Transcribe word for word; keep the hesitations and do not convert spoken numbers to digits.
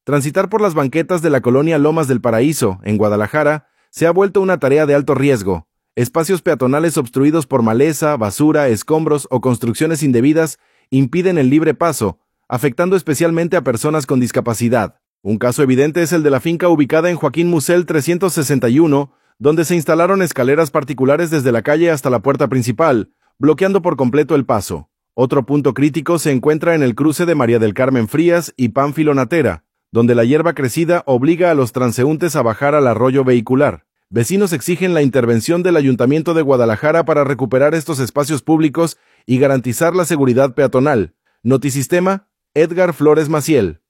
Transitar por las banquetas de la colonia Lomas del Paraíso, en Guadalajara, se ha vuelto una tarea de alto riesgo. Espacios peatonales obstruidos por maleza, basura, escombros o construcciones indebidas impiden el libre paso, afectando especialmente a personas con discapacidad. Un caso evidente es el de la finca ubicada en Joaquín Musel trescientos sesenta y uno, donde se instalaron escaleras particulares desde la calle hasta la puerta principal, bloqueando por completo el paso. Otro punto crítico se encuentra en el cruce de María del Carmen Frías y Pánfilo Natera, donde la hierba crecida obliga a los transeúntes a bajar al arroyo vehicular. Vecinos exigen la intervención del Ayuntamiento de Guadalajara para recuperar estos espacios públicos y garantizar la seguridad peatonal. Notisistema, Edgar Flores Maciel.